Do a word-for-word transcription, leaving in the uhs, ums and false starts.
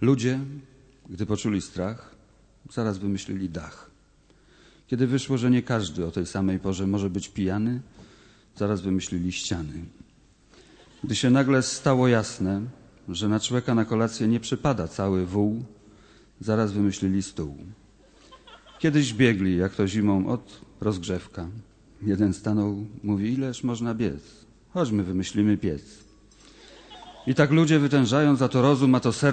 Ludzie, gdy poczuli strach, zaraz wymyślili dach. Kiedy wyszło, że nie każdy o tej samej porze może być pijany, zaraz wymyślili ściany. Gdy się nagle stało jasne, że na człeka na kolację nie przypada cały wół, zaraz wymyślili stół. Kiedyś biegli, jak to zimą, od rozgrzewka. Jeden stanął, mówi, ileż można biec? Chodźmy, wymyślimy piec. I tak ludzie wytężając, a to rozum, a to serce,